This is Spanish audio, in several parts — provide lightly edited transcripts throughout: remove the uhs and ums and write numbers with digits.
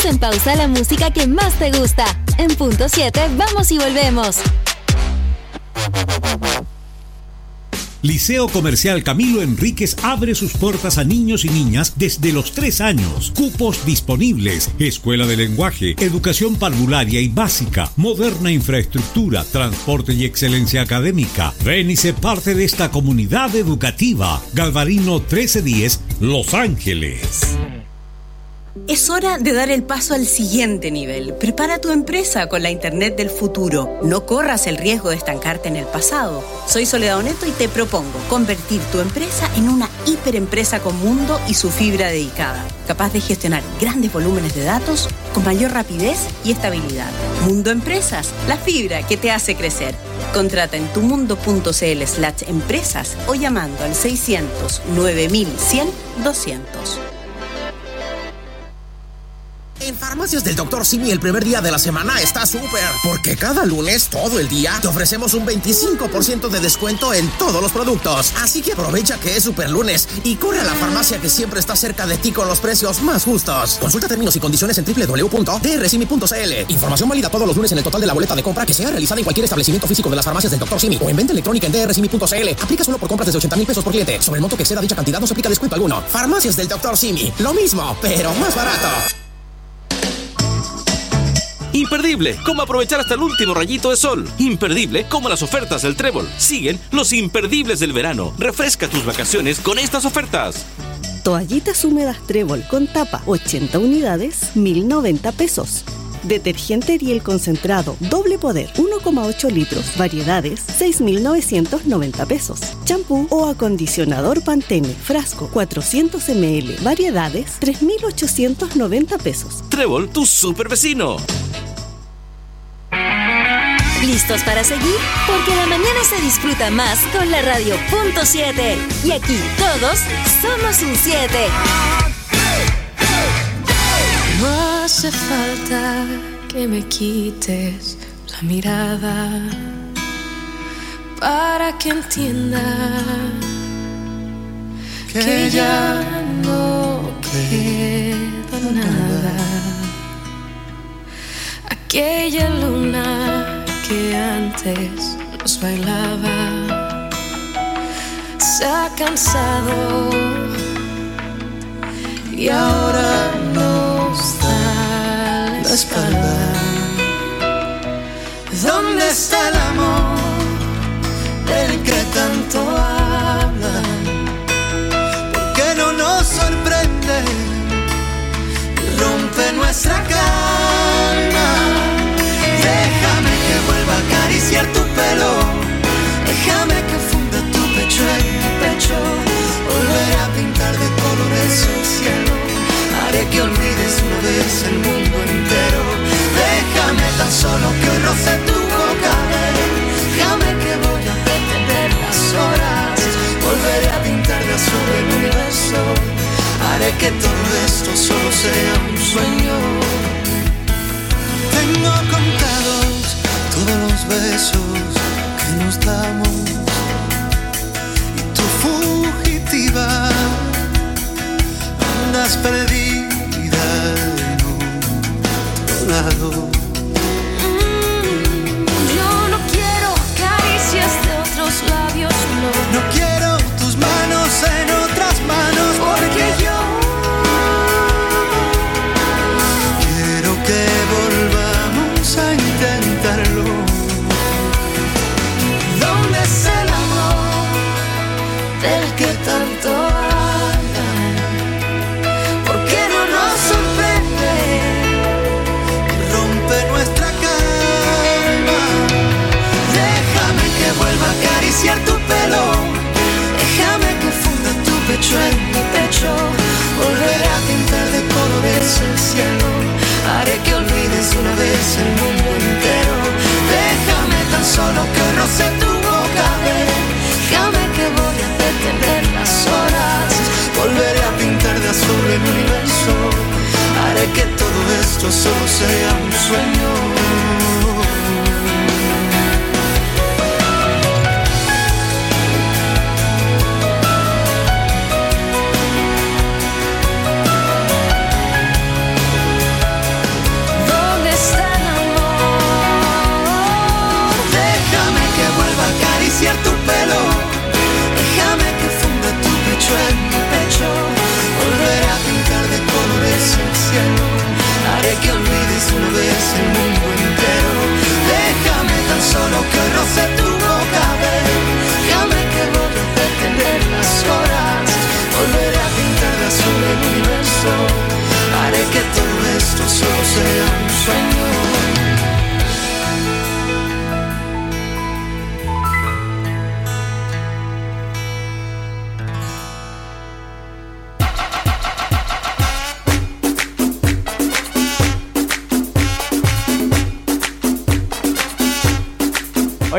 Ponemos en pausa la música que más te gusta. En punto 7, vamos y volvemos. Liceo Comercial Camilo Enríquez abre sus puertas a niños y niñas desde los 3 años. Cupos disponibles. Escuela de lenguaje, educación parvularia y básica, moderna infraestructura, transporte y excelencia académica. Ven y sé parte de esta comunidad educativa. Galvarino 1310, Los Ángeles. Es hora de dar el paso al siguiente nivel. Prepara tu empresa con la Internet del futuro. No corras el riesgo de estancarte en el pasado. Soy Soledad Oneto y te propongo convertir tu empresa en una hiperempresa con mundo y su fibra dedicada, capaz de gestionar grandes volúmenes de datos con mayor rapidez y estabilidad. Mundo Empresas, la fibra que te hace crecer. Contrata en tumundo.cl/empresas o llamando al 600 9100 200. En Farmacias del Dr. Simi el primer día de la semana está súper, porque cada lunes, todo el día, te ofrecemos un 25% de descuento en todos los productos. Así que aprovecha que es super lunes y corre a la farmacia que siempre está cerca de ti con los precios más justos. Consulta términos y condiciones en www.drsimi.cl. Información válida todos los lunes en el total de la boleta de compra que sea realizada en cualquier establecimiento físico de las Farmacias del Dr. Simi o en venta electrónica en drsimi.cl. Aplica solo por compras desde 80,000 pesos por cliente. Sobre el monto que exceda dicha cantidad no se aplica descuento alguno. Farmacias del Dr. Simi. Lo mismo, pero más barato. Imperdible, cómo aprovechar hasta el último rayito de sol. Imperdible, como las ofertas del Trébol. Siguen los imperdibles del verano. Refresca tus vacaciones con estas ofertas. Toallitas húmedas Trébol con tapa, 80 unidades, 1.090 pesos. Detergente Ariel concentrado, doble poder, 1,8 litros, variedades, 6.990 pesos. Champú o acondicionador Pantene, frasco, 400 ml, variedades, 3.890 pesos. Trébol, tu super vecino. ¿Listos para seguir? Porque la mañana se disfruta más con la radio punto 7. Y aquí todos somos un 7. No hace falta que me quites la mirada para que entienda que ya no queda nada. Aquella luna que antes nos bailaba se ha cansado y ahora nos da la espalda. ¿Dónde está el amor del que tanto hablan? ¿Por qué no nos sorprende y rompe nuestra calma? Déjame que vuelva a acariciar tu pelo, déjame que funda tu pecho en mi pecho, volveré a pintar de colores el cielo, haré que olvides una vez el mundo entero. Déjame tan solo que hoy roce tu boca, déjame que voy a detener las horas, volveré a pintar de azul el universo, haré que todo esto solo sea un sueño. Tengo contados todos los besos que nos damos y tu fugitiva andas perdida en otro lado. Yo no quiero caricias de otros labios, no. No quiero tus manos en otras manos, porque yo quiero que volvamos a intentarlo. ¿Dónde es el amor del que tanto hablan? ¿Por qué no nos sorprende y rompe nuestra calma? Déjame que vuelva a acariciar tu pelo, déjame que funda tu pecho en mi pecho, volveré a pintar de colores el cielo, haré que olvides una vez el mundo entero. Déjame tan solo que roce tu boca, déjame que voy a detener las horas, volveré a pintar de azul el universo, haré que todo esto solo sea un sueño.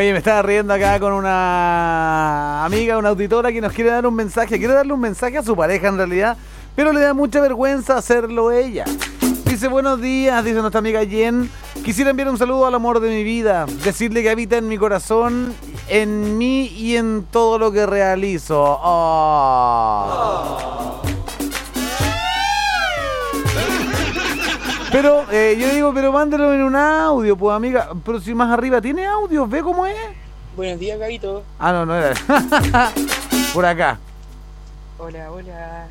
Oye, me estaba riendo acá con una amiga, una auditora que nos quiere dar un mensaje. Quiere darle un mensaje a su pareja en realidad, pero le da mucha vergüenza hacerlo ella. Dice, buenos días, dice nuestra amiga Jen. Quisiera enviar un saludo al amor de mi vida. Decirle que habita en mi corazón, en mí y en todo lo que realizo. Oh. Pero, yo digo, pero mándelo en un audio, pues amiga. Pero si más arriba tiene audio, ve cómo es. Buenos días, Gabito. Ah, no era. Por acá. Hola, hola.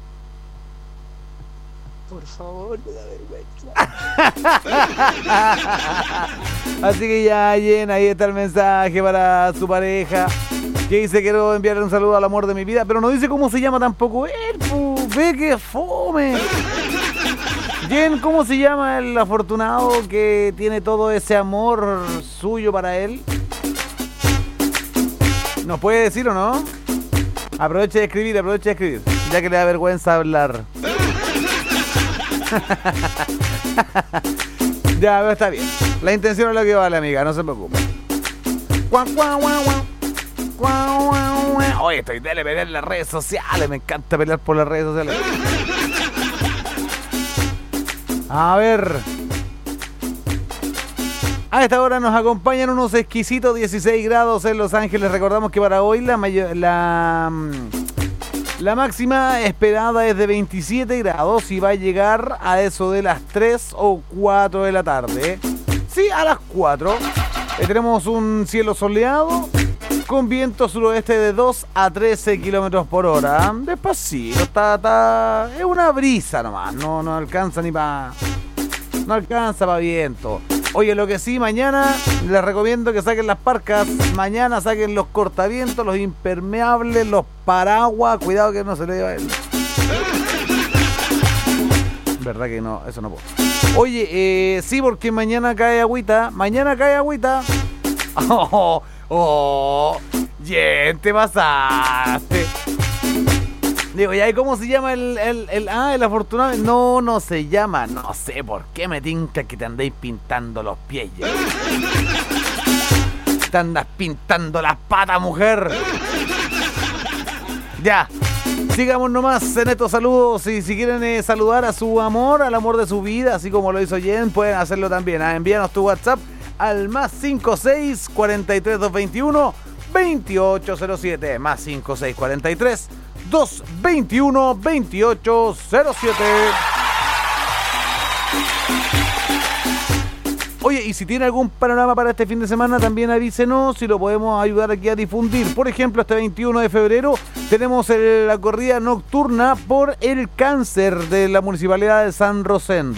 Por favor, me da vergüenza. Así que ya, Jen, ahí está el mensaje para su pareja. Que dice, quiero enviarle un saludo al amor de mi vida. Pero no dice cómo se llama tampoco él, pues. Ve que fome. Jen, ¿cómo se llama el afortunado que tiene todo ese amor suyo para él? ¿Nos puede decir o no? Aproveche de escribir, ya que le da vergüenza hablar. Ya, pero está bien. La intención es lo que vale, amiga, no se preocupe. Oye, estoy de pelear en las redes sociales, me encanta pelear por las redes sociales. A ver. A esta hora nos acompañan unos exquisitos 16 grados en Los Ángeles. Recordamos que para hoy la máxima esperada es de 27 grados y va a llegar a eso de las 3 o 4 de la tarde. Sí, a las 4. Tenemos un cielo soleado con viento suroeste de 2 a 13 kilómetros por hora. Despacito, está es una brisa nomás, no alcanza ni para... No alcanza para viento. Oye, lo que sí, mañana les recomiendo que saquen las parcas. Mañana saquen los cortavientos, los impermeables, los paraguas. Cuidado que no se le lleva a él. Verdad que no, eso no puedo. Oye, sí, porque mañana cae agüita. Jen, te pasaste. Digo, ¿y ahí cómo se llama el afortunado? No se llama. No sé por qué me tinca que te andéis pintando los pies ya. Te andas pintando las patas, mujer. Ya. Sigamos nomás en estos saludos. Y si quieren saludar a su amor, al amor de su vida, así como lo hizo Jen, pueden hacerlo también. Envíanos tu WhatsApp al +56 43 221 2807. +56 43 221 2807. Oye, y si tiene algún panorama para este fin de semana, también avísenos si lo podemos ayudar aquí a difundir. Por ejemplo, este 21 de febrero tenemos la corrida nocturna por el cáncer de la Municipalidad de San Rosendo.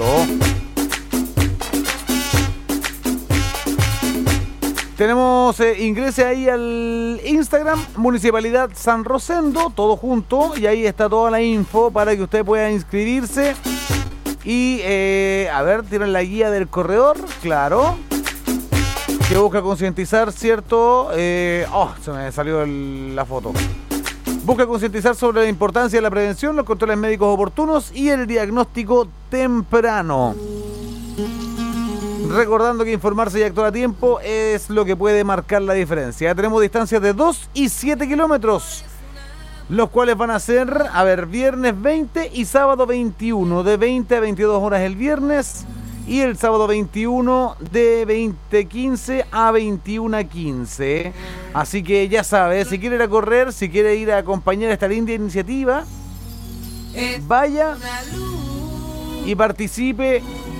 Tenemos, ingrese ahí al Instagram, Municipalidad San Rosendo, todo junto, y ahí está toda la info para que usted pueda inscribirse. Y, a ver, tienen la guía del corredor, claro, que busca concientizar, ¿cierto? Se me salió la foto. Busca concientizar sobre la importancia de la prevención, los controles médicos oportunos y el diagnóstico temprano. Recordando que informarse y actuar a tiempo es lo que puede marcar la diferencia. Tenemos distancias de 2 y 7 kilómetros, los cuales van a ser, viernes 20 y sábado 21, de 20 a 22 horas el viernes, y el sábado 21 de 20:15 a 21:15. Así que ya sabe, si quiere ir a correr, si quiere ir a acompañar esta linda iniciativa, vaya y participe.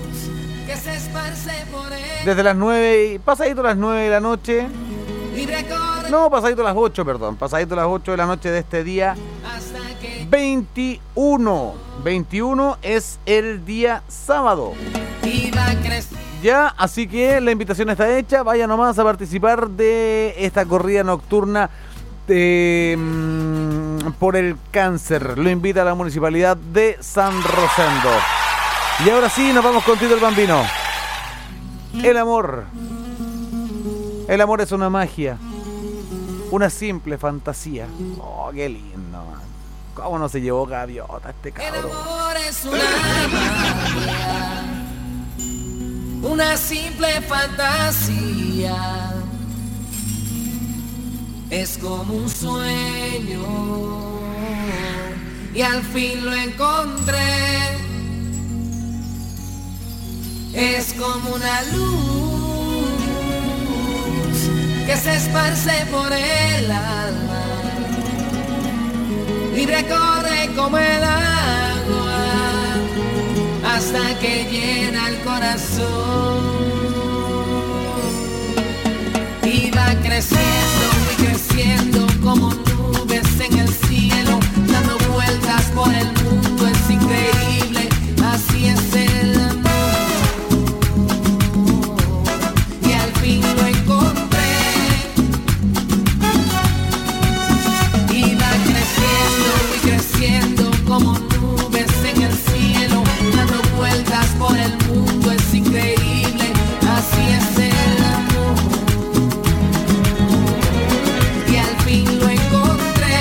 Desde las 9, pasadito a las 9 de la noche. No, pasadito a las 8, perdón. Pasadito a las 8 de la noche de este día 21. 21 es el día sábado. Ya, así que la invitación está hecha. Vaya nomás a participar de esta corrida nocturna por el cáncer. Lo invita a la Municipalidad de San Rosendo. Y ahora sí, nos vamos con Tito el Bambino. El amor es una magia, una simple fantasía. Oh, qué lindo, man. ¿Cómo no se llevó gaviota este cabrón? El amor es una magia, una simple fantasía. Es como un sueño y al fin lo encontré. Es como una luz que se esparce por el alma, libre corre como el agua hasta que llena el corazón. Y va creciendo y creciendo como nubes en el cielo, dando vueltas por el mundo, es increíble, así es el amor. Y al fin lo encontré. Y va creciendo y creciendo como nubes en el cielo, dando vueltas por el mundo, es increíble, así es el amor. Y al fin lo encontré.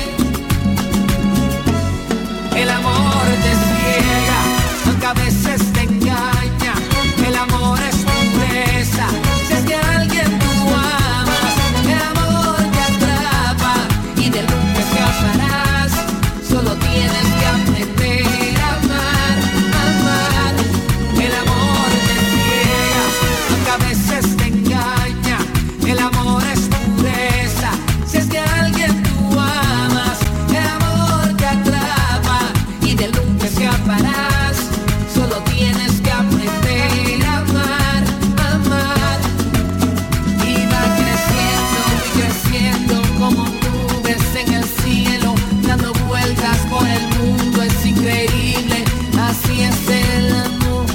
El amor te ciega, aunque a veces te engaña. El amor es pureza, si es que a alguien tú amas. El amor te atrapa y de nunca escaparás. Solo tienes que aprender a amar, amar. El amor te ciega, aunque a veces te engaña. El amor es pureza, si es que a alguien tú amas. El amor te atrapa y de nunca escaparás. Solo tienes que aprender a amar, amar. Y va creciendo y creciendo como nubes en el cielo, dando vueltas por el mundo, es increíble, así es el amor.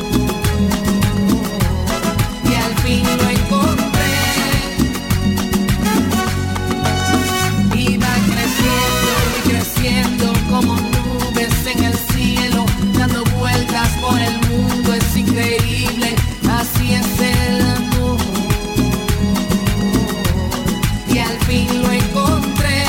Y al fin lo encontré. Y va creciendo y creciendo como nubes en el cielo, dando vueltas por el mundo, es increíble, así es el amor. Y al fin lo encontré.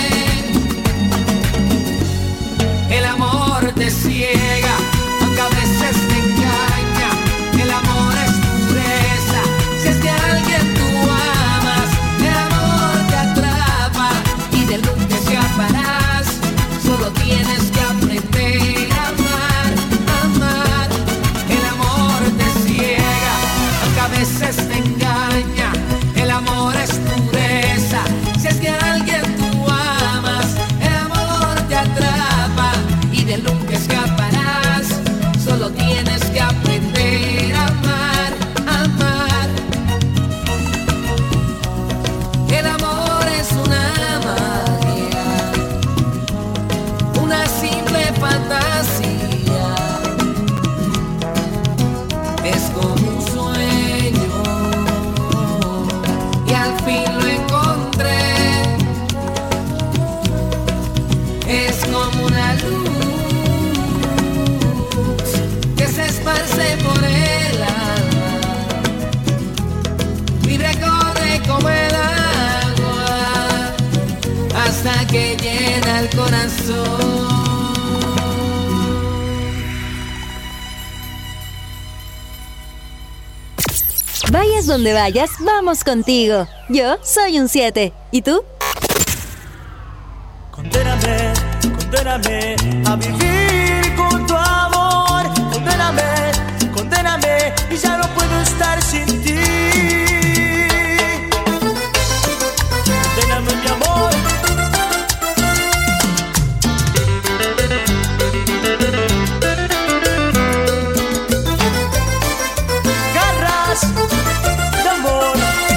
El amor te ciega, aunque a veces te engaña. El amor es pureza, si es que a alguien tú amas. El amor te atrapa y de nunca escaparás. Solo tienes que aprender a amar, amar. El amor te ciega, aunque a veces te engaña. El amor es pureza, si es que a alguien tú amas. El amor te atrapa y de nunca escaparás. Solo tienes que aprender a amar, amar. El amor es una magia, una simple fantasía. Es como un sueño y al fin lo encontré. Es como una luz que se esparce por el alma, libre corre como el agua hasta que llena el corazón. Vayas donde vayas, vamos contigo. Yo soy un 7. ¿Y tú? Condéname, condéname a vivir con tu amor. Condéname, condéname y ya no puedo estar sin ti. Condéname, mi amor. Garras de amor.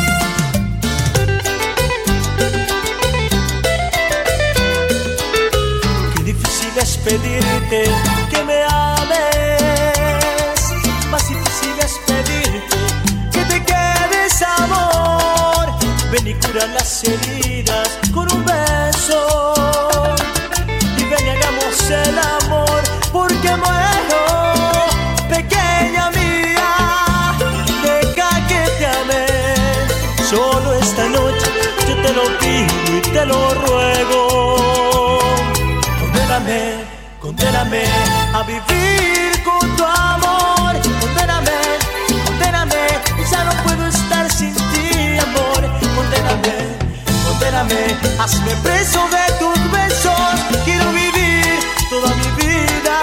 Qué difícil es pedirte que me ames, más difícil es pedirte que te quedes, amor. Ven y cura las heridas con un beso y ven y hagamos el amor, porque muero, pequeña mía. Deja que te ame, solo esta noche yo te lo pido y te lo ruego. Condéname, condéname a vivir con tu amor. Condéname, condéname y ya no puedo estar sin ti, amor. Condéname, condéname Condéname, hazme preso de tus besos. Quiero vivir toda mi vida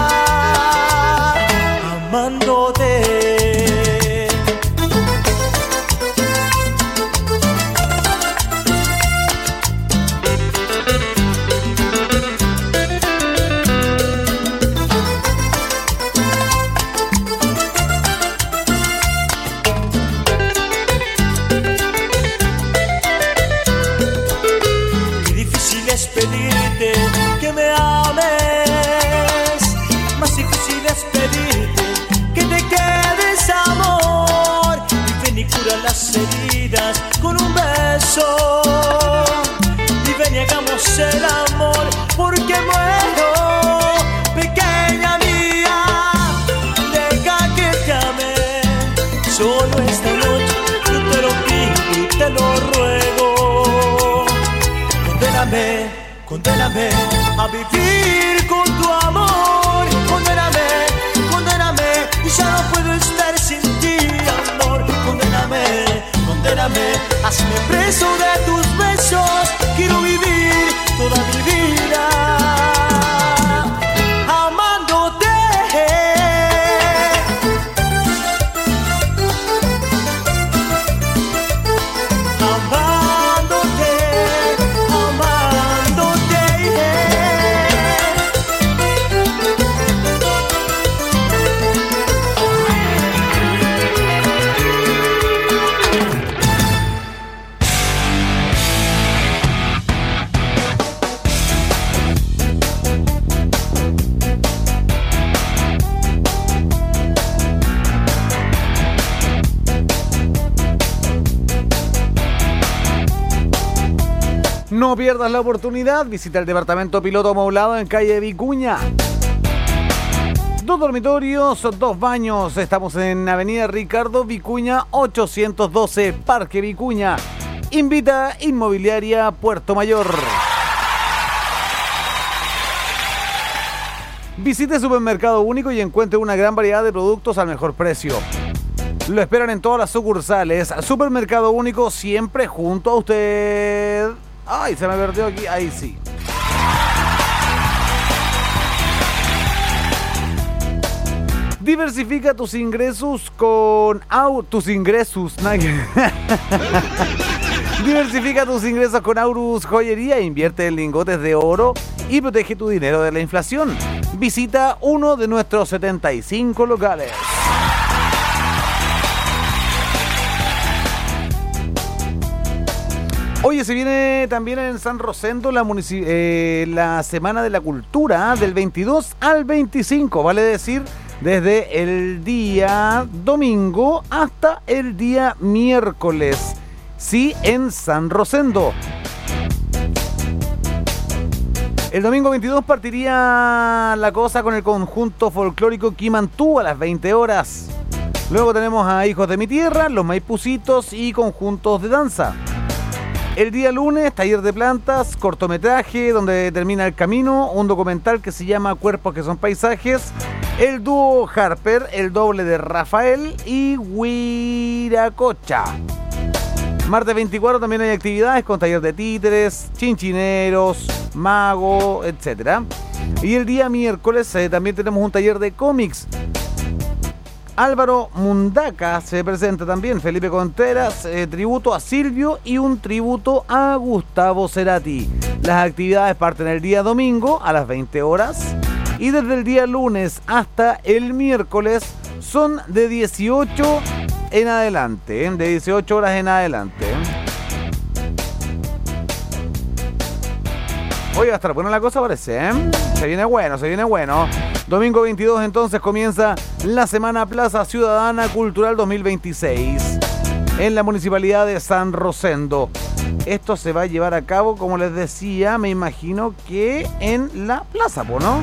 amándote. Pedirte que me ames, más difícil es pedirte que te quedes, amor, y ven y cura las heridas con un beso, y ven y hagamos el amor porque muero, pequeña mía, deja que te ame, solo esta noche yo te lo pido y te lo ruego. Condéname a vivir con tu amor. Condéname, y ya no puedo estar sin ti, amor. Condéname, hazme preso de tus besos. Quiero vivir toda mi vida amándote. No pierdas la oportunidad, visita el departamento piloto amoblado en calle Vicuña. 2 dormitorios, 2 baños. Estamos en avenida Ricardo Vicuña 812, Parque Vicuña. Invita Inmobiliaria Puerto Mayor. Visite Supermercado Único y encuentre una gran variedad de productos al mejor precio. Lo esperan en todas las sucursales. Supermercado Único, siempre junto a usted. Ay, se me perdió aquí. Ahí sí. Diversifica tus ingresos con Diversifica tus ingresos con Aurus Joyería. Invierte en lingotes de oro y protege tu dinero de la inflación. Visita uno de nuestros 75 locales. Oye, se viene también en San Rosendo la Semana de la Cultura del 22 al 25, vale decir, desde el día domingo hasta el día miércoles. Sí, en San Rosendo. El domingo 22 partiría la cosa con el conjunto folclórico Quimantú a las 20 horas. Luego tenemos a Hijos de mi Tierra, Los Maipucitos y conjuntos de danza. El día lunes, taller de plantas, cortometraje, donde termina el camino, un documental que se llama Cuerpos que son paisajes, el dúo Harper, el doble de Rafael y Huiracocha. Martes 24 también hay actividades con taller de títeres, chinchineros, mago, etc. Y el día miércoles también tenemos un taller de cómics. Álvaro Mundaca se presenta también, Felipe Contreras, tributo a Silvio y un tributo a Gustavo Cerati. Las actividades parten el día domingo a las 20 horas y desde el día lunes hasta el miércoles son de 18 en adelante, de 18 horas en adelante. Hoy va a estar buena la cosa, parece, ¿eh? Se viene bueno. Domingo 22 entonces comienza la Semana Plaza Ciudadana Cultural 2026 en la Municipalidad de San Rosendo. Esto se va a llevar a cabo, como les decía, me imagino que en la plaza, ¿no?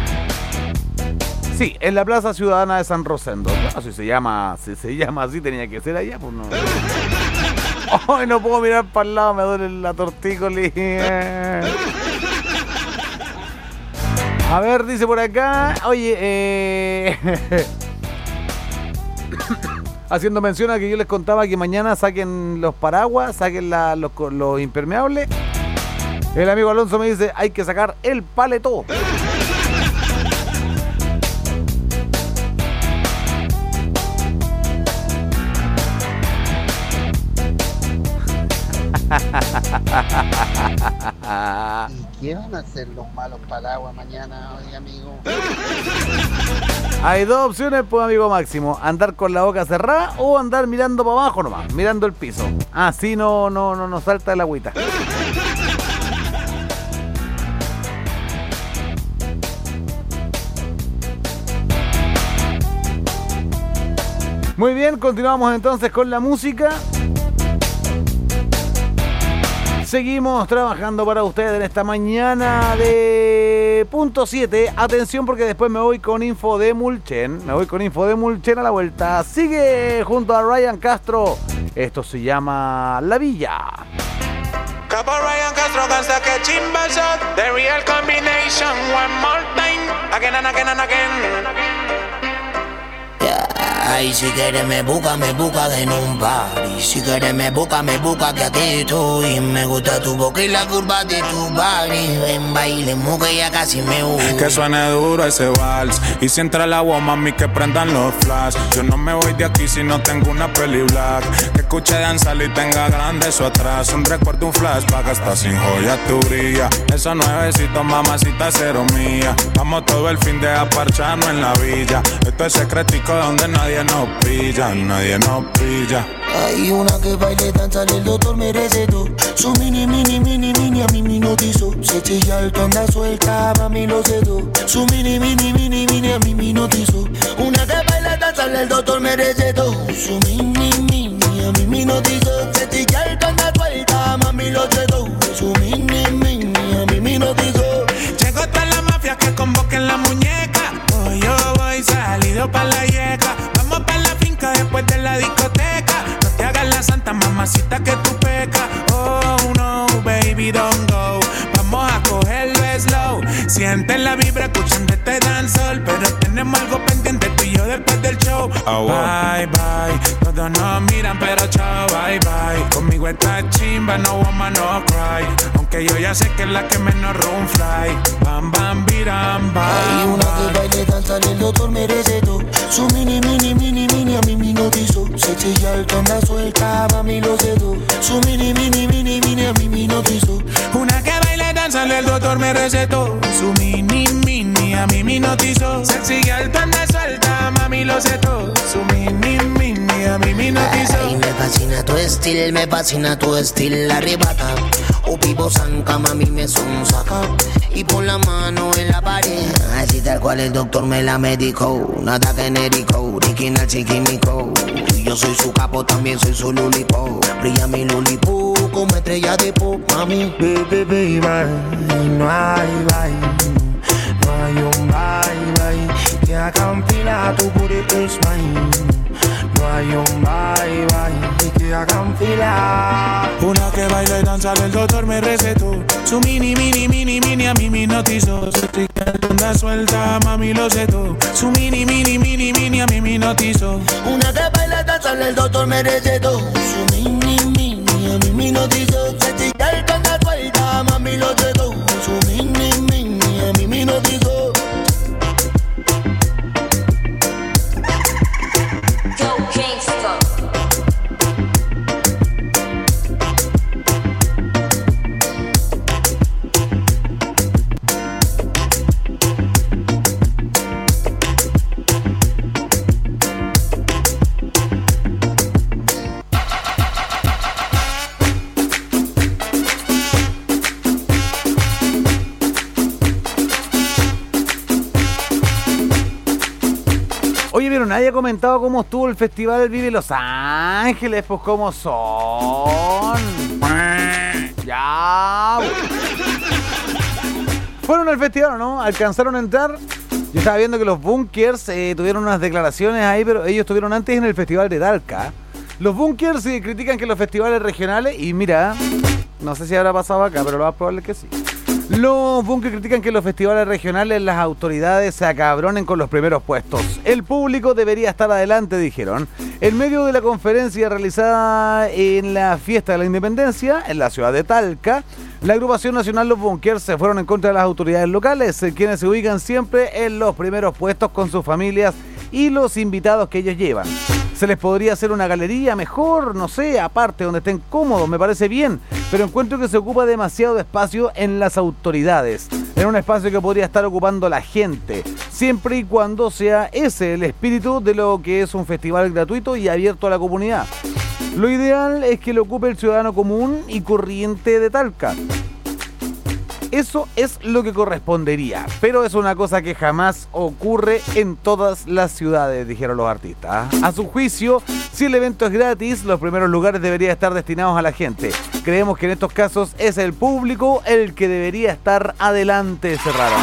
Sí, en la Plaza Ciudadana de San Rosendo. Bueno, si se llama así, tenía que ser allá, pues no. Ay, no puedo mirar para el lado, me duele la tortícolis. A ver, dice por acá, oye, haciendo mención a que yo les contaba que mañana saquen los paraguas, saquen los impermeables. El amigo Alonso me dice, hay que sacar el paletó. ¿Y qué van a hacer los malos paraguas mañana, hoy, amigo? Hay dos opciones, pues, amigo Máximo. Andar con la boca cerrada o andar mirando para abajo nomás, mirando el piso. Así no salta el agüita. Muy bien, continuamos entonces con la música. Seguimos trabajando para ustedes en esta mañana de punto 7. Atención porque después me voy con info de Mulchen. Me voy con info de Mulchen a la vuelta. Sigue junto a Ryan Castro. Esto se llama La Villa. Capo Ryan Castro cansa que chimba shot. The real combination. One more time. Again and again and again. Ay, si quieres me busca en un party. Si quieres me busca que aquí estoy. Me gusta tu boca y la curva de tu body. Ven, bailemos que ya casi me voy. Que suene duro ese vals. Y si entra el agua, mami, que prendan los flash. Yo no me voy de aquí si no tengo una peli black. Que escuche danzar y tenga grande eso atrás. Un recuerdo, un flashback, hasta sin joya tu brilla. Esos nuevecitos, mamacita, cero mía. Vamos todo el fin de aparcharnos en la villa. Esto es secretico donde nadie nos pilla, nadie nos pilla. Hay una que baile, danza, el doctor me recetó. Su mini, a mí me notizó. Se chilla el tonda suelta, mami lo sedó. Su mini, a mí me notizó. Una que baile, danza, el doctor me recetó. Su mini, a mí me notizó. Se chilla el tonda suelta, mami lo sedó. Su mini, a mí me notizó. Llegó toda la mafia que convoquen la muñeca. Hoy yo voy salido pa' la yeca. Vamos pa' la finca después de la discoteca. No te hagas la santa mamacita que tú pecas. Oh no, baby, don't go. Vamos a cogerlo slow. Siente la vibra escuchando este dancehall. Pero tenemos algo pendiente tú y yo después del show. Bye, bye, todos nos miran pero chao, bye, bye. Conmigo está chimba, no woman, no cry. Aunque yo ya sé que es la que menos room fly. Bam, bam, biram, bam. Hay una que baile, danza, el doctor me recetó. Su mini, a mí me notizó. Se chilla el tonda suelta, mami lo sedó. Su mini, a mí me notizó. Una que baile, danza, el doctor me recetó. Su mini, a mí me notizó. Sexy al tonda suelta, mami lo sedó. Su mini, a mí me notizó. Ay, me fascina tu estilo, arrebata. O vivo zanca, mami me sonsaca. Y pon la mano en la pared. Así tal cual el doctor me la medicó. Nada genérico, original chiquimico. Yo soy su capo, también soy su lulipo. Brilla mi lulipo como estrella de pop, mami. Baby, no hay bye. No hay un bye. Que haga un fila, tu booty is mine. No hay un bye. Que haga un fila. Una que baila y danza, el doctor me recetó. Su mini, a mí me notizó. Se chica el tonda suelta, mami lo setó. Su mini, a mí me notizó. Una que baila y danza, el doctor me recetó. Su mini, a mí me notizó. Se chica el tonda suelta, mami lo setó. Su mini, a mí me notizó. Go Kingston. Oye, pero nadie ha comentado cómo estuvo el Festival Vive Los Ángeles, pues cómo son. Ya. ¿Fueron al festival o no? ¿Alcanzaron a entrar? Yo estaba viendo que los Bunkers tuvieron unas declaraciones ahí, pero ellos estuvieron antes en el Festival de Talca. Los Bunkers critican que los festivales regionales, y mira, no sé si habrá pasado acá, pero lo más probable es que sí. Los bunkers critican que en los festivales regionales las autoridades se acabronen con los primeros puestos. El público debería estar adelante, dijeron. En medio de la conferencia realizada en la fiesta de la Independencia, en la ciudad de Talca, la agrupación nacional Los Bunkers se fueron en contra de las autoridades locales, quienes se ubican siempre en los primeros puestos con sus familias y los invitados que ellos llevan. Se les podría hacer una galería mejor, no sé, aparte, donde estén cómodos, me parece bien, pero encuentro que se ocupa demasiado espacio en las autoridades, en un espacio que podría estar ocupando la gente, siempre y cuando sea ese el espíritu de lo que es un festival gratuito y abierto a la comunidad. Lo ideal es que lo ocupe el ciudadano común y corriente de Talca. Eso es lo que correspondería, pero es una cosa que jamás ocurre en todas las ciudades, dijeron los artistas. A su juicio, si el evento es gratis, los primeros lugares deberían estar destinados a la gente. Creemos que en estos casos es el público el que debería estar adelante, cerraron.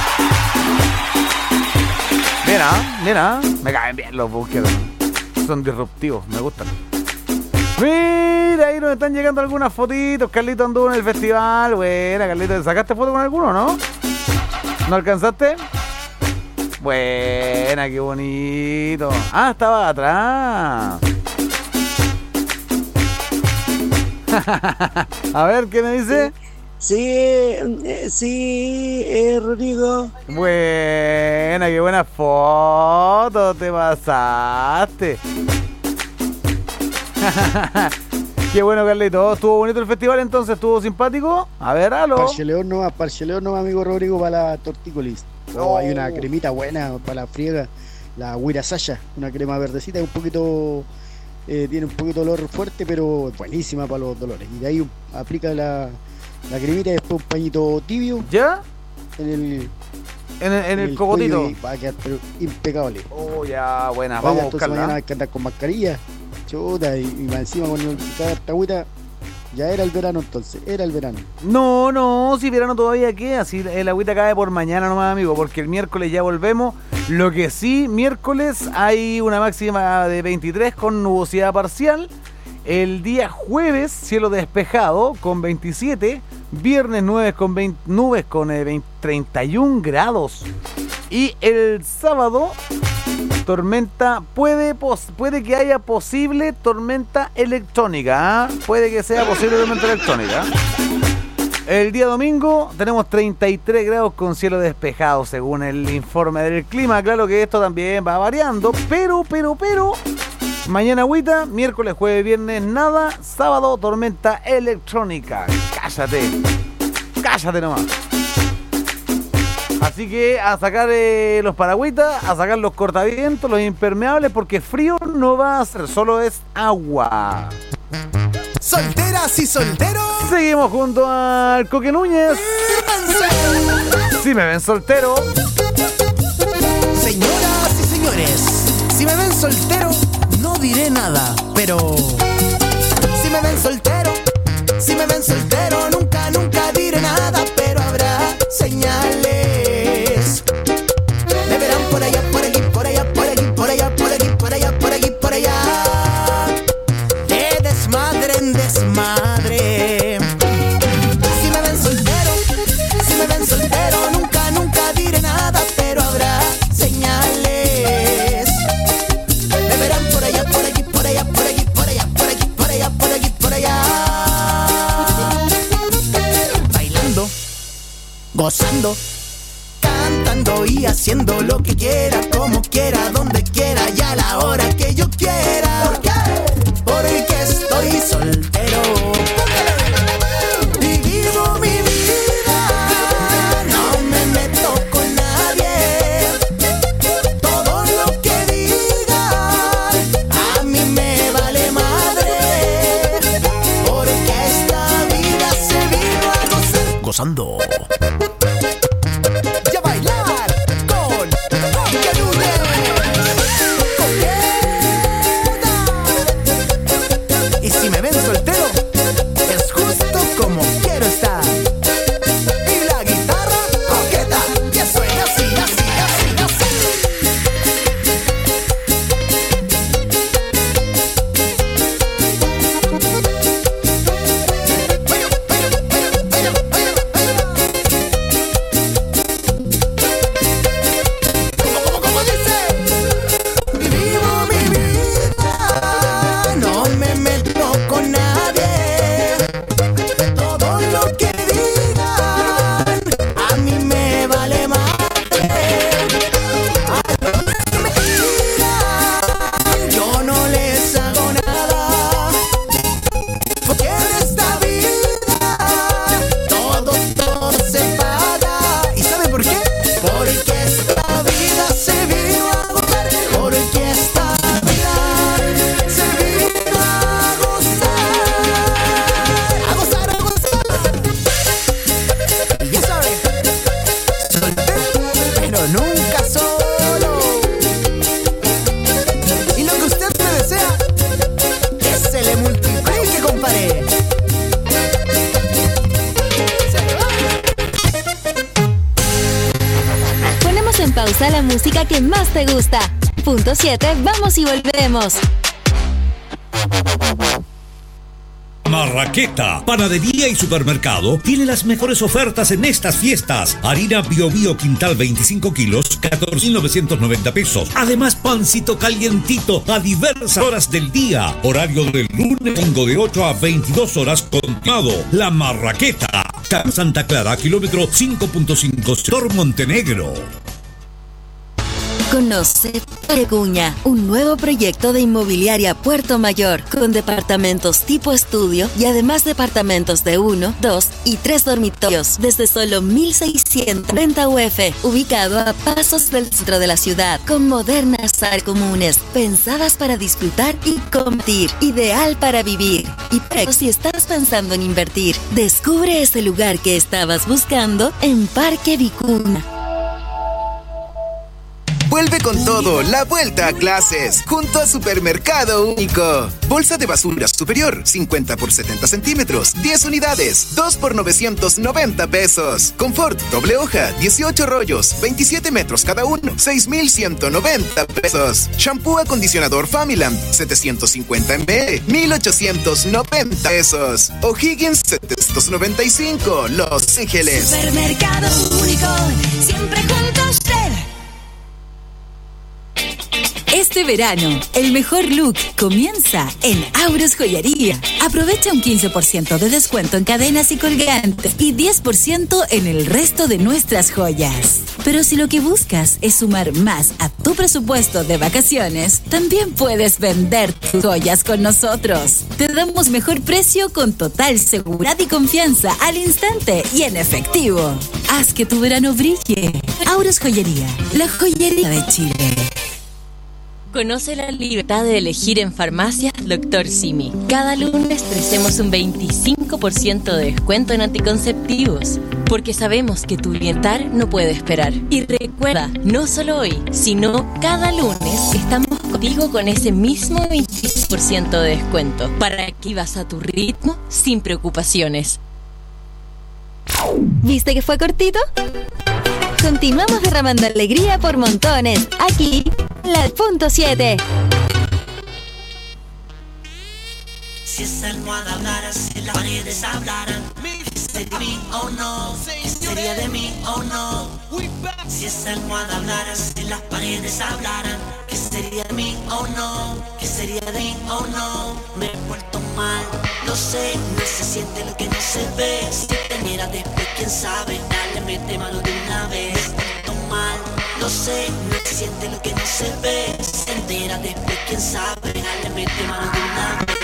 Mira, me caen bien los bunkers. Son disruptivos, me gustan. Mira, ahí nos están llegando algunas fotitos. Carlito anduvo en el festival. Buena, Carlito. ¿Sacaste foto con alguno, no? ¿No alcanzaste? Buena, qué bonito. Ah, estaba atrás. A ver, ¿qué me dice? Sí, Rodrigo. Buena, qué buena foto te pasaste. Qué bueno, Carlito. ¿Estuvo bonito el festival entonces? ¿Estuvo simpático? A ver, aló. Parcheleón no, amigo Rodrigo, para la tortícolis. Oh, hay una cremita buena para la friega, la Wirasaya, una crema verdecita, un poquito, tiene un poquito de olor fuerte, pero buenísima para los dolores. Y de ahí aplica la cremita y después un pañito tibio. ¿Ya? En el cogotito. Va a quedar impecable. Oh, ya, buena. Vamos a buscarla. Mañana hay que andar con mascarilla. Chuta, y encima con cada agüita. Ya era el verano entonces, No, si verano todavía queda, si el agüita cae por mañana nomás, amigo, porque el miércoles ya volvemos. Lo que sí, miércoles hay una máxima de 23 con nubosidad parcial. El día jueves, cielo despejado con 27. Viernes nubes con 31 grados. Y el sábado, tormenta, puede que haya posible tormenta electrónica, ¿eh? Puede que sea posible tormenta electrónica. El día domingo tenemos 33 grados con cielo despejado, según el informe del clima. Claro que esto también va variando, pero mañana agüita, miércoles, jueves, viernes nada, sábado tormenta electrónica. Cállate nomás. Así que a sacar los paragüitas, a sacar los cortavientos, los impermeables, porque frío no va a hacer, solo es agua. Solteras y solteros. Seguimos junto al Coque Núñez. Si me ven soltero. Señoras y señores, si me ven soltero, no diré nada, pero si me ven soltero, nunca diré nada, pero habrá señales. Me verán por allá, por aquí, por allá, por aquí, por allá, por aquí, por allá, por aquí, por allá. De desmadre en desmadre. Si me ven soltero, nunca diré nada, pero habrá señales. Me verán por allá, por aquí, por allá, por aquí, por allá, por aquí, por allá, por aquí, por allá. Bailando, gozando, cantando y haciendo lo que quiera, como quiera, donde quiera y a la hora que yo quiera. ¿Por qué? Porque estoy soltero y vivo mi vida, no me meto con nadie. Todo lo que digan a mí me vale madre, porque esta vida se vino a gozar. Gozando. Y a bailar con Coque Núñez. Y si me ven soltero, es justo como quiero estar. Y la guitarra coqueta, que suena así, así, así, así. regresa la música que más te gusta. Punto 7, vamos y volvemos. Marraqueta, panadería y supermercado tiene las mejores ofertas en estas fiestas. Harina Bio Bio Quintal 25 kilos, 14.990 pesos. Además, pancito calientito a diversas horas del día. Horario del lunes, domingo de 8 a 22 horas continuado. La Marraqueta, Santa Clara, kilómetro 5.5, sector Montenegro. Conoce Pecuña, un nuevo proyecto de inmobiliaria Puerto Mayor, con departamentos tipo estudio y además departamentos de 1, 2 y 3 dormitorios, desde solo 1.690 UF, ubicado a pasos del centro de la ciudad, con modernas áreas comunes, pensadas para disfrutar y compartir, ideal para vivir. Y pero si estás pensando en invertir, descubre ese lugar que estabas buscando en Parque Vicuña. Vuelve con todo, la vuelta a clases, junto a Supermercado Único. Bolsa de basura superior, 50 por 70 centímetros, 10 unidades, 2 por 990 pesos. Confort, doble hoja, 18 rollos, 27 metros cada uno, 6,190 pesos. Shampoo acondicionador Familam, 750 ml, 1,890 pesos. O'Higgins, 795, Los Ángeles. Supermercado Único, siempre junto a usted. Este verano, el mejor look comienza en Auros Joyería. Aprovecha un 15% de descuento en cadenas y colgantes y 10% en el resto de nuestras joyas. Pero si lo que buscas es sumar más a tu presupuesto de vacaciones, también puedes vender tus joyas con nosotros. Te damos mejor precio con total seguridad y confianza al instante y en efectivo. Haz que tu verano brille. Auros Joyería, la joyería de Chile. Conoce la libertad de elegir en Farmacias Dr. Simi. Cada lunes ofrecemos un 25% de descuento en anticonceptivos, porque sabemos que tu bienestar no puede esperar. Y recuerda, no solo hoy, sino cada lunes estamos contigo con ese mismo 25% de descuento, para que vivas a tu ritmo sin preocupaciones. ¿Viste que fue cortito? Continuamos derramando alegría por montones, aquí en la Punto 7. Si esa almohada hablara, si las paredes hablaran, ¿qué sería de mí o no? ¿Qué sería de mí o no? Si esa almohada hablara, si las paredes hablaran, ¿qué sería de mí o no? ¿Qué sería de mí o no? Me he vuelto mal, lo sé, no se siente lo que no se ve. Si te miras después, quién sabe, dale, mete mano de una vez. Me he vuelto mal, lo sé, no se siente lo que no se ve. Si te enteras después, quién sabe, dale, mete mano de una vez.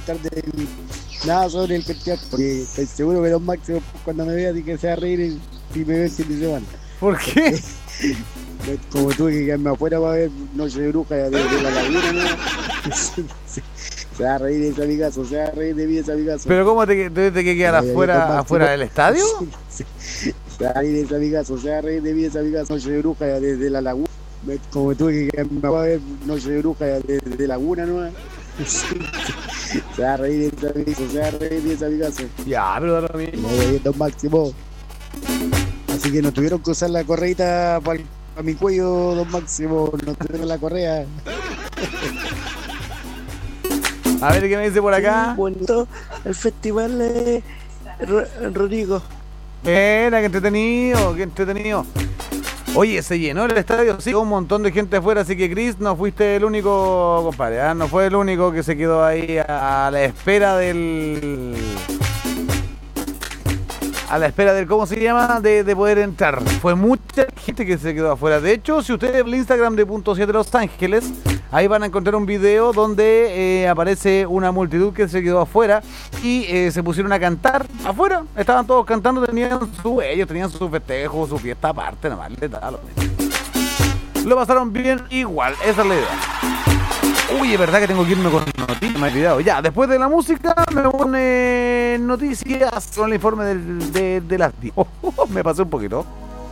comentar nada sobre el festival, porque estoy seguro que Don Máximo cuando me vea que se va a reír y me ve el fin de semana. ¿Por qué? Como tuve que quedarme afuera para ver Noche de Bruja de la Laguna, ¿no? Se va a reír de ese amigazo, se va a reír de mí ese amigazo. ¿Pero cómo te que quedar afuera del estadio? Se va a reír de ese amigazo, se va a reír de mí ese amigazo. Noche de Bruja de la Laguna. Como tuve que quedarme afuera a ver Noche de Bruja de Laguna, ¿no? Se va a reír de ese amigazo, se va a reír de ese amigazo. Ya, pero dale a mí. Don Máximo. Así que no tuvieron que usar la correita para mi cuello, Don Máximo. No tuvieron la correa. A ver qué me dice por acá. Bonito el festival de Rodrigo. Mira, qué entretenido, qué entretenido. Oye, se llenó el estadio, sí, un montón de gente afuera, así que Chris, no fuiste el único, compadre, ¿eh? No fue el único que se quedó ahí a la espera del... A la espera del, ¿cómo se llama? De poder entrar. Fue mucha gente que se quedó afuera. De hecho, si ustedes ven el Instagram de .7 Los Ángeles, ahí van a encontrar un video donde aparece una multitud que se quedó afuera y se pusieron a cantar afuera. Estaban todos cantando, ellos tenían su festejo, su fiesta aparte, nada más, lo pasaron bien igual, esa es la idea. Uy, es verdad que tengo que irme con noticias, me he olvidado. Ya, después de la música me pone noticias con el informe de las 10. Me pasé un poquito.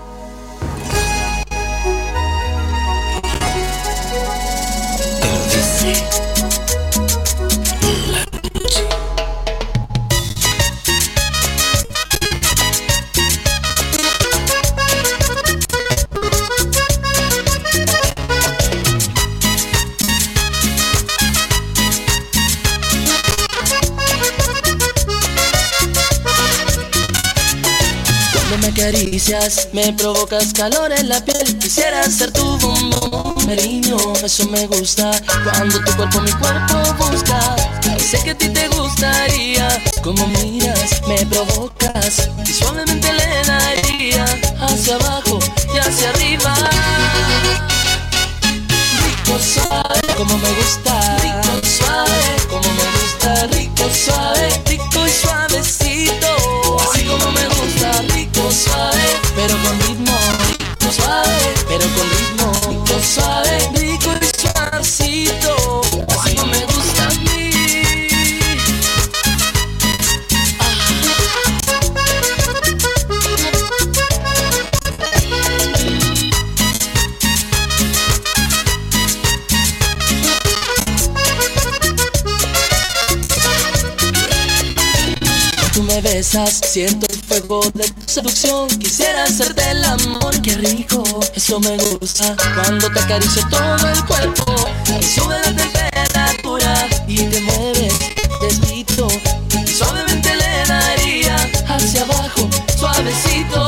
Caricias, me provocas calor en la piel. Quisiera ser tu bombón, cariño, eso me gusta. Cuando tu cuerpo mi cuerpo busca, sé que a ti te gustaría. Como miras, me provocas y suavemente le daría hacia abajo y hacia arriba. Rico suave, como me gusta. Rico suave, como me gusta. Rico suave, rico y suavecito. Así como me gusta, rico suave, pero con ritmo. Rico suave, pero con ritmo. Rico suave, rico y suavecito. Así como me gusta a mí. Tú me besas, siento el fuego de tu seducción. Quisiera hacerte el amor, qué rico, eso me gusta. Cuando te acaricio todo el cuerpo, sube la temperatura y te mueves despito. Y suavemente le daría hacia abajo, suavecito.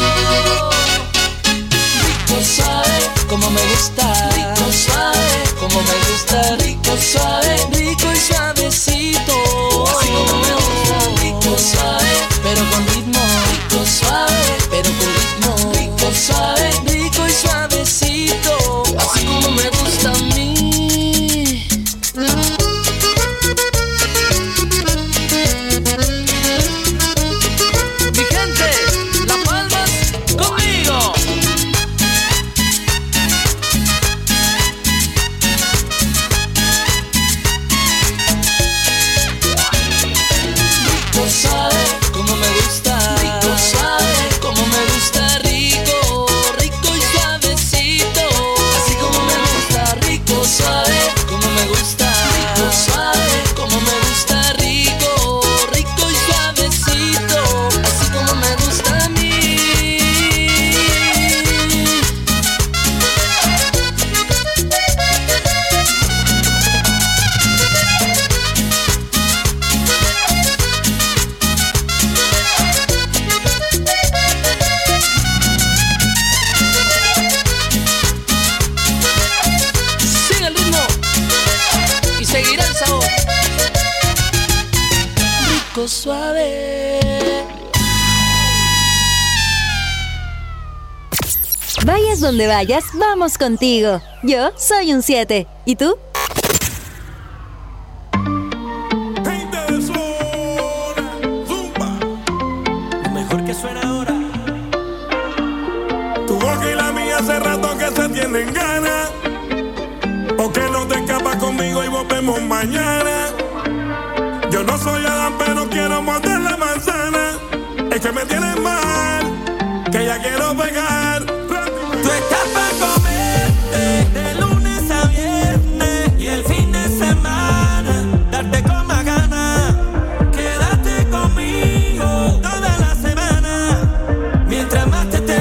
Rico suave, como me gusta. Rico suave, como me gusta. Rico suave, rico y suavecito. Así como me gusta. Rico suave, pero con ritmo. Rico suave, pero con ritmo. Rico suave, rico y suavecito. Así como me gusta a mí. Mi gente, las palmas conmigo. Rico suave, como me gusta. Rico suave, como me gusta. Rico, rico y suavecito. Así como me gusta. Rico suave, como me gusta. Rico suave, como me gusta. Rico, rico y suavecito. Así como me gusta a mí. Sigue el ritmo y seguirá el sabor. Rico suave. Vayas donde vayas, vamos contigo. Yo soy un 7. ¿Y tú? Hey, que suena ahora. Tu boca y la mía hace rato que se tienen ganas. ¿Por qué no te escapas conmigo y volvemos mañana? Yo no soy Adán, pero quiero morder la manzana. Es que me tienes mal, que ya quiero pegar. Tú estás para comerte de lunes a viernes y el fin de semana darte con más ganas. Quédate conmigo toda la semana. Mientras más te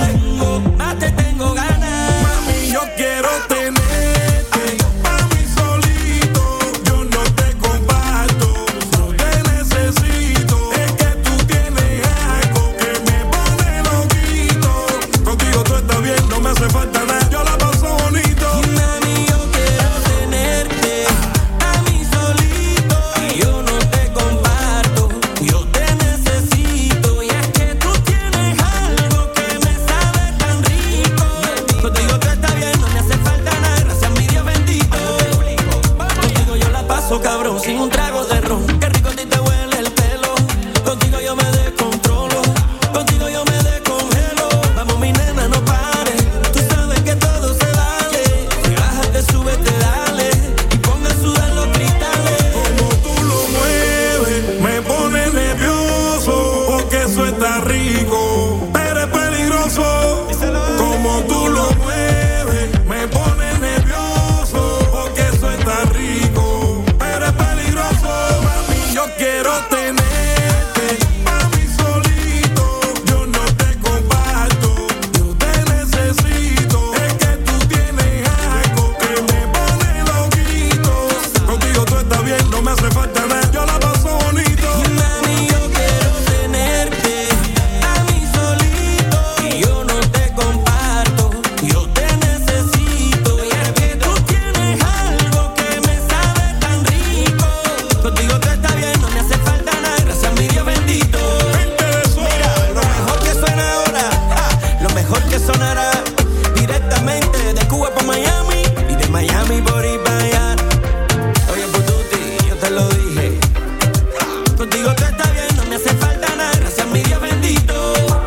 tengo ganas. Mami, yo quiero tenerte pa' mí solito. Yo no te comparto, no te necesito. Es que tú tienes algo que me pone loquito. Contigo todo está bien, no me hace falta nada. Yo la paso bonito. Mami, yo quiero tenerte a mí solito. Y yo no te comparto, yo te necesito. Y es que tú tienes algo que me sabe tan rico. Contigo todo está bien, no me hace falta nada. Gracias a mi Dios bendito. Contigo yo la paso cabrón, sin un trago de ron. Qué rico a ti te huele el pelo. Contigo yo me descontrolo. Contigo yo me descongelo. Vamos mi nena, no pares. Tú sabes que todo se vale. Bájate, súbete, dale. Y ponga a sudar los cristales. Como tú lo mueves, me pone nervioso. Porque eso está rico, pero es peligroso. Como tú lo mueves, me pone nervioso. Porque eso está rico, pero es peligroso. Mami, yo quiero tenerte pa' mí solito. Yo no te comparto, yo te necesito. Es que tú tienes algo que me pone loquito. Contigo todo está bien, no me hace falta nada. Yo la paso bonito. Mami, yo quiero tenerte a mí solito. Y yo no te comparto, yo te necesito. Y es que tú tienes algo que me sabe tan rico. Contigo todo está bien, no me hace falta nada. Gracias a mi Dios bendito. Mira, lo mejor que suena ahora, lo mejor que sonará. Directamente de Cuba para Miami y de Miami por ahí para allá. Oye, Pututi, yo te lo dije. Contigo todo está bien, no me hace falta nada. Gracias a mi Dios bendito.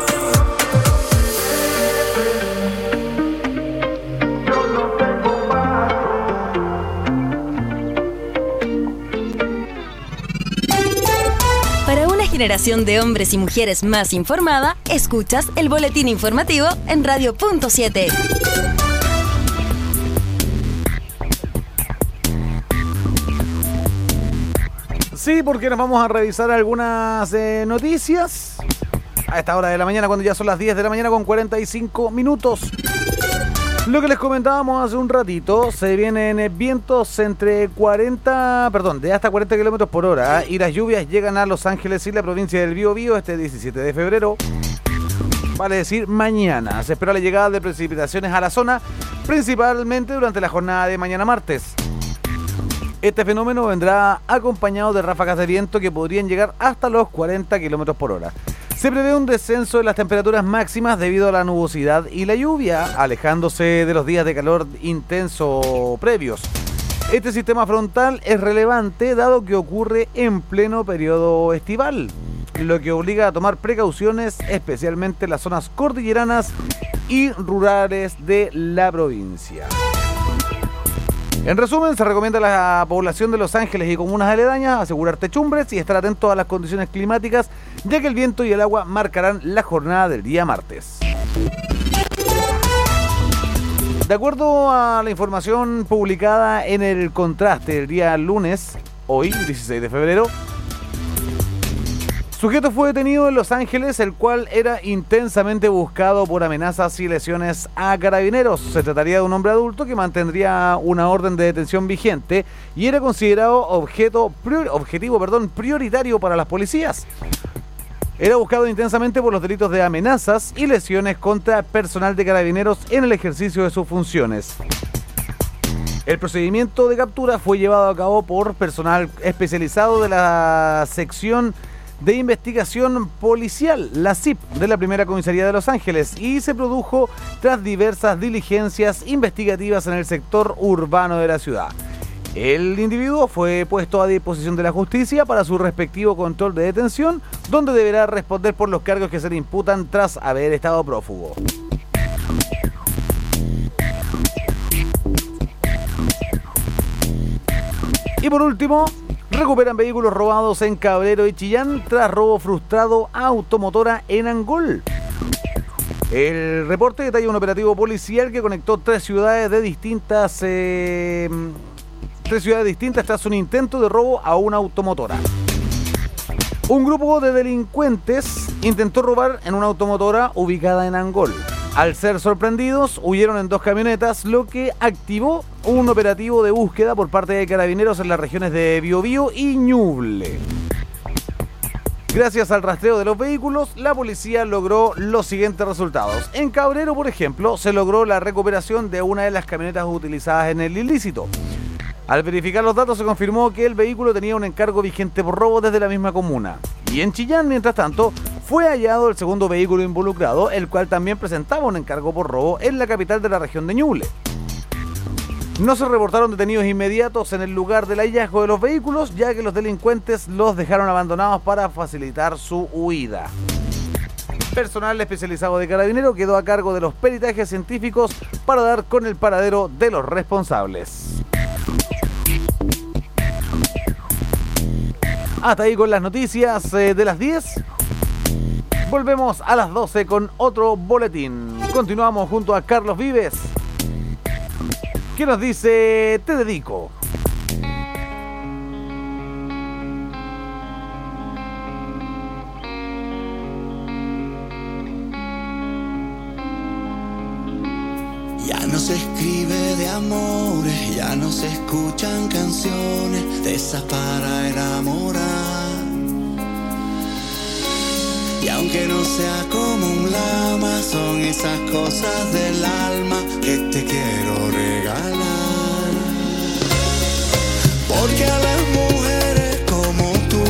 Para una generación de hombres y mujeres más informada, escuchas el boletín informativo en Radio Punto 7. Sí, porque nos vamos a revisar algunas noticias a esta hora de la mañana, cuando ya son las 10 de la mañana con 45 minutos. Lo que les comentábamos hace un ratito, se vienen vientos de hasta 40 kilómetros por hora, y las lluvias llegan a Los Ángeles y la provincia del Biobío este 17 de febrero. Vale decir, mañana. Se espera la llegada de precipitaciones a la zona, principalmente durante la jornada de mañana martes. Este fenómeno vendrá acompañado de ráfagas de viento que podrían llegar hasta los 40 kilómetros por hora. Se prevé un descenso de las temperaturas máximas debido a la nubosidad y la lluvia, alejándose de los días de calor intenso previos. Este sistema frontal es relevante dado que ocurre en pleno periodo estival, lo que obliga a tomar precauciones, especialmente en las zonas cordilleranas y rurales de la provincia. En resumen, se recomienda a la población de Los Ángeles y comunas aledañas asegurar techumbres y estar atentos a las condiciones climáticas, ya que el viento y el agua marcarán la jornada del día martes. De acuerdo a la información publicada en el Contraste el día lunes, hoy, 16 de febrero, sujeto fue detenido en Los Ángeles, el cual era intensamente buscado por amenazas y lesiones a carabineros. Se trataría de un hombre adulto que mantendría una orden de detención vigente y era considerado objetivo prioritario para las policías. Era buscado intensamente por los delitos de amenazas y lesiones contra personal de carabineros en el ejercicio de sus funciones. El procedimiento de captura fue llevado a cabo por personal especializado de la sección de investigación policial, la CIP, de la primera comisaría de Los Ángeles, y se produjo tras diversas diligencias investigativas en el sector urbano de la ciudad. El individuo fue puesto a disposición de la justicia para su respectivo control de detención, donde deberá responder por los cargos que se le imputan tras haber estado prófugo. Y por último, recuperan vehículos robados en Cabrero y Chillán tras robo frustrado a automotora en Angol. El reporte detalla un operativo policial que conectó tres ciudades distintas tras un intento de robo a una automotora. Un grupo de delincuentes intentó robar en una automotora ubicada en Angol. Al ser sorprendidos, huyeron en dos camionetas, lo que activó un operativo de búsqueda por parte de carabineros en las regiones de Biobío y Ñuble. Gracias al rastreo de los vehículos, la policía logró los siguientes resultados. En Cabrero, por ejemplo, se logró la recuperación de una de las camionetas utilizadas en el ilícito. Al verificar los datos se confirmó que el vehículo tenía un encargo vigente por robo desde la misma comuna. Y en Chillán, mientras tanto, fue hallado el segundo vehículo involucrado, el cual también presentaba un encargo por robo en la capital de la región de Ñuble. No se reportaron detenidos inmediatos en el lugar del hallazgo de los vehículos, ya que los delincuentes los dejaron abandonados para facilitar su huida. Personal especializado de Carabinero quedó a cargo de los peritajes científicos para dar con el paradero de los responsables. Hasta ahí con las noticias de las 10. Volvemos a las 12 con otro boletín. Continuamos junto a Carlos Vives, que nos dice: te dedico. Ya no se escribe de amores, ya no se escuchan canciones de esas para enamorar. Y aunque no sea como un lama, son esas cosas del alma que te quiero regalar. Porque a las mujeres como tú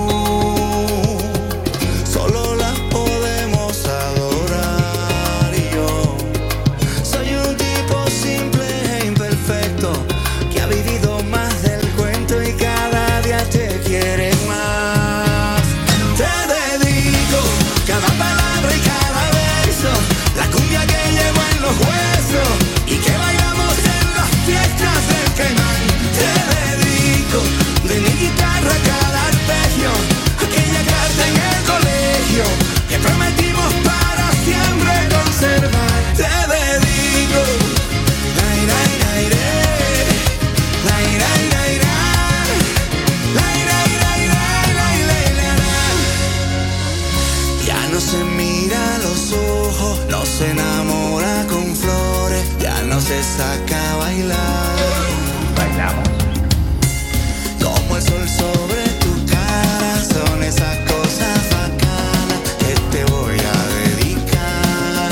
solo las podemos adorar. Y yo soy un tipo simple e imperfecto que ha vivido más del cuento y cada día te quiere más. Te dedico cada palabra y cada verso, la cumbia que llevo en los huesos y que bailamos en las fiestas del Caimán. Te dedico de mi guitarra cada arpegio, aquella carta en el colegio que prometimos para siempre conservar. Te dedico lai, lai, lai, lai, lai, lai, lai, lai, lai, lai, lai, lai, lai. Ya no se mira a los ojos, no se enamora con flores, ya no se saca a bailar. Bailamos como el sol sobre tu cara, son esas cosas bacanas que te voy a dedicar.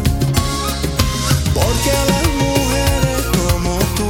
Porque a las mujeres como tú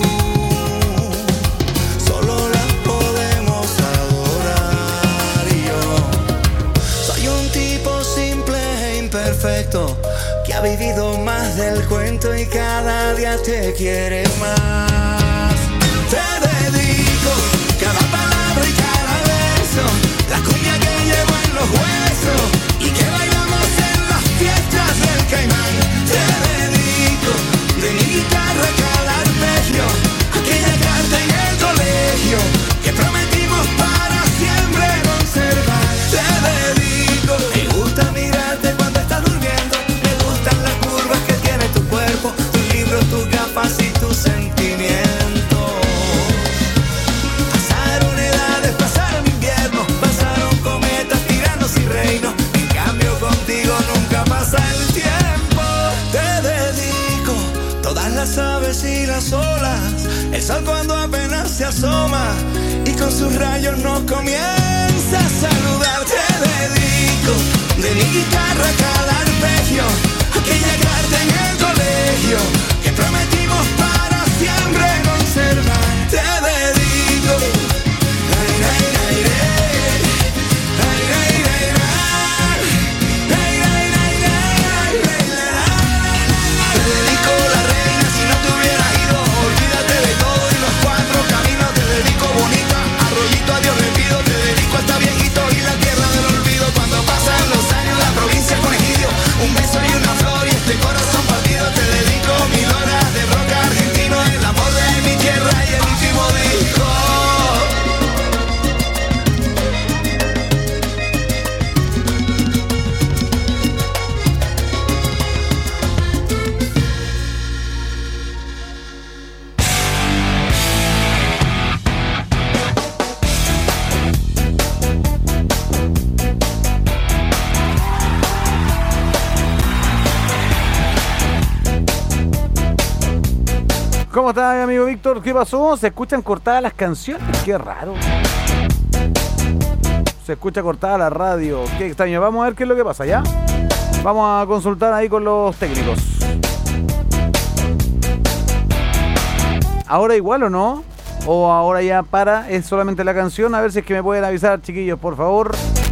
solo las podemos adorar. Y yo soy un tipo simple e imperfecto que ha vivido más del cuento y cada día te quiere más. Te dedico cada palabra y cada verso, la cumbia que llevo en los huesos y que bailamos en las fiestas del Caimán. Te dedico de mi guitarra cada arpegio, aquella carta en el colegio que prometimos para siempre conservar. Te dedico, me gusta mirarte cuando estás durmiendo, me gustan las curvas que tiene tu cuerpo, tus libros, tus gafas y tus sentimientos. Pasaron edades, pasaron inviernos, pasaron cometas, tiranos y reinos. En cambio contigo nunca pasa el tiempo. Te dedico todas las aves y las olas, el sol cuando apenas se asoma y con sus rayos nos comienza a saludar. Te dedico de mi guitarra cada arpegio, aquella carta en el colegio que prometimos para siempre conservar. Te dedico lai, lai, lai, lai, lai, lai, lai, lai, lai, lai, lai, lai, lai. Te dedico la reina, si no te hubieras ido, olvídate de todo y los cuatro ¿Cómo está, mi amigo Víctor? ¿Qué pasó? ¿Se escuchan cortadas las canciones? Qué raro. Se escucha cortada la radio. Qué extraño. Vamos a ver qué es lo que pasa, ¿ya? Vamos a consultar ahí con los técnicos. ¿Ahora igual o no? ¿O ahora ya para? ¿Es solamente la canción? A ver si es que me pueden avisar, chiquillos, por favor.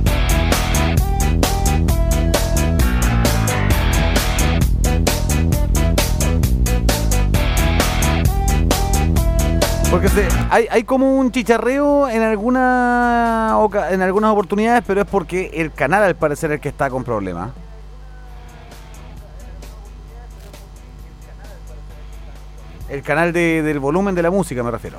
Porque hay como un chicharreo en algunas oportunidades, pero es porque el canal al parecer es el que está con problemas. El canal del volumen de la música me refiero.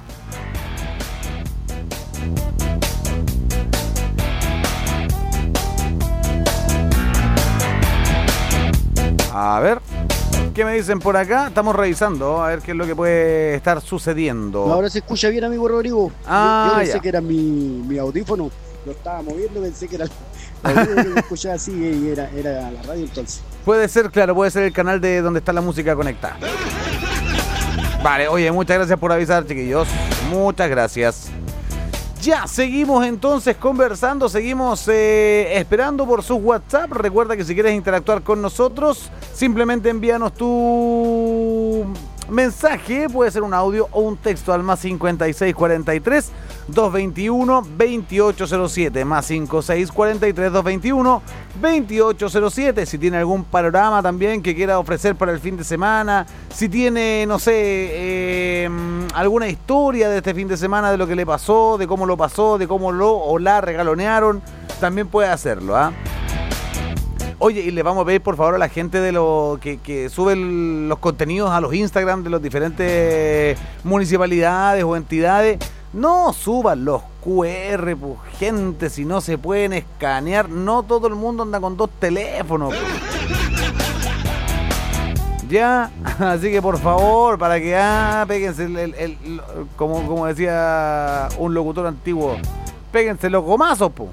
A ver, ¿qué me dicen por acá? Estamos revisando, a ver qué es lo que puede estar sucediendo. Ahora se escucha bien, amigo Rodrigo. Yo pensé que era mi audífono. Lo estaba moviendo, pensé que era el audífono que escuchaba así y era la radio entonces. Puede ser, claro, puede ser el canal de donde está la música conectada. Vale, oye, muchas gracias por avisar, chiquillos. Muchas gracias. Ya, seguimos entonces conversando, seguimos esperando por sus WhatsApp. Recuerda que si quieres interactuar con nosotros, simplemente envíanos tu mensaje, puede ser un audio o un texto al más 5643 221 2807, más 5643 221 2807. Si tiene algún panorama también que quiera ofrecer para el fin de semana, si tiene, no sé, alguna historia de este fin de semana, de lo que le pasó, de cómo lo pasó, de cómo lo o la regalonearon, también puede hacerlo, ¿ah? Oye, y le vamos a pedir por favor a la gente de lo que sube los contenidos a los Instagram de las diferentes municipalidades o entidades, no suban los QR, pues, gente, si no se pueden escanear. No todo el mundo anda con 2 teléfonos, pues. Ya, así que por favor, para que péguense como decía un locutor antiguo, péguense los gomazos, pues.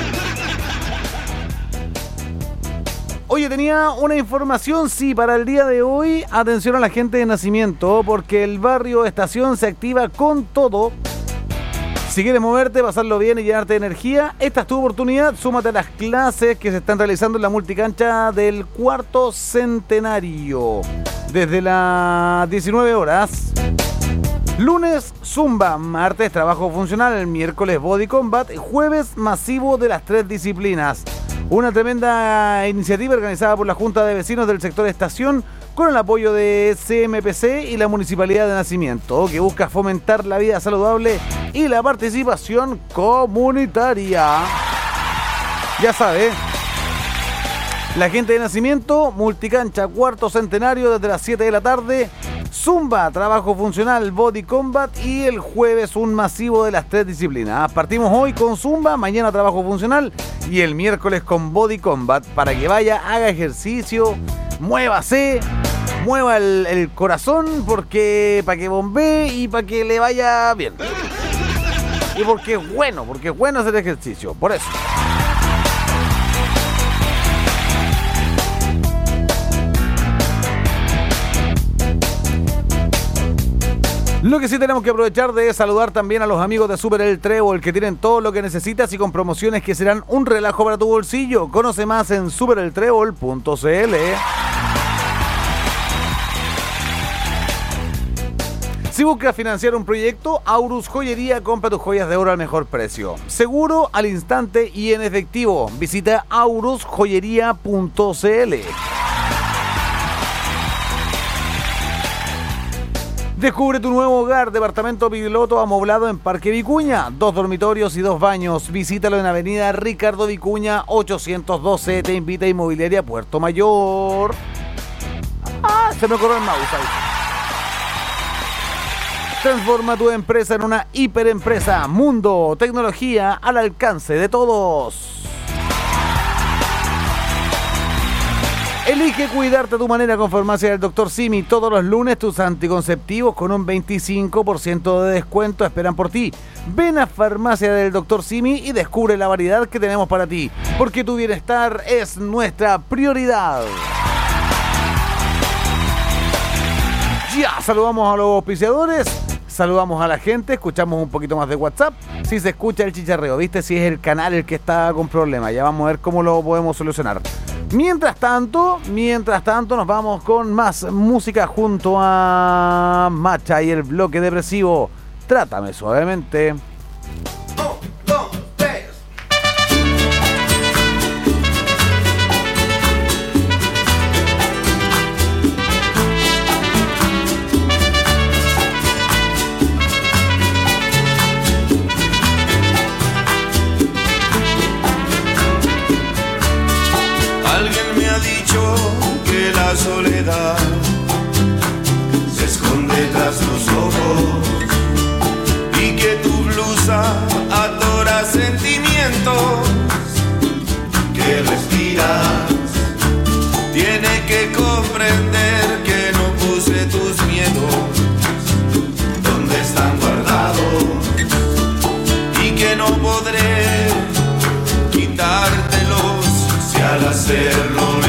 Oye, tenía una información, sí, para el día de hoy. Atención a la gente de Nacimiento, porque el barrio Estación se activa con todo. Si quieres moverte, pasarlo bien y llenarte de energía, esta es tu oportunidad. Súmate a las clases que se están realizando en la multicancha del cuarto centenario. Desde las 19 horas. Lunes, Zumba. Martes, trabajo funcional. Miércoles, Body Combat. Jueves, masivo de las 3 disciplinas. Una tremenda iniciativa organizada por la Junta de Vecinos del sector Estación con el apoyo de CMPC y la Municipalidad de Nacimiento, que busca fomentar la vida saludable y la participación comunitaria. Ya sabe, la gente de Nacimiento, multicancha, cuarto centenario desde las 7 de la tarde. Zumba, trabajo funcional, Body Combat y el jueves un masivo de las 3 disciplinas. Partimos hoy con Zumba, mañana trabajo funcional y el miércoles con Body Combat para que vaya, haga ejercicio, muévase, mueva el corazón porque para que bombee y para que le vaya bien. Y porque es bueno hacer ejercicio, por eso. Lo que sí tenemos que aprovechar de saludar también a los amigos de Super El Trébol, que tienen todo lo que necesitas y con promociones que serán un relajo para tu bolsillo. Conoce más en supereltrébol.cl. Si buscas financiar un proyecto, Aurus Joyería, compra tus joyas de oro al mejor precio. Seguro, al instante y en efectivo. Visita aurusjoyería.cl. Descubre tu nuevo hogar, departamento piloto amoblado en Parque Vicuña, 2 dormitorios y 2 baños. Visítalo en Avenida Ricardo Vicuña 812. Te invita a Inmobiliaria Puerto Mayor. Se me ocurrió el mouse ahí. Transforma tu empresa en una hiperempresa. Mundo, tecnología al alcance de todos. Elige cuidarte a tu manera con Farmacia del Dr. Simi. Todos los lunes tus anticonceptivos con un 25% de descuento esperan por ti. Ven a Farmacia del Dr. Simi y descubre la variedad que tenemos para ti, porque tu bienestar es nuestra prioridad. Ya, saludamos a los auspiciadores, saludamos a la gente, escuchamos un poquito más de WhatsApp. Si se escucha el chicharreo, ¿viste? Si es el canal el que está con problemas, ya vamos a ver cómo lo podemos solucionar. Mientras tanto, nos vamos con más música junto a Macha y el bloque depresivo. Trátame suavemente. Que la soledad se esconde tras los ojos y que tu blusa adora sentimientos que respiras. Tiene que comprender que no puse tus miedos donde están guardados y que no podré quitártelos si al hacerlo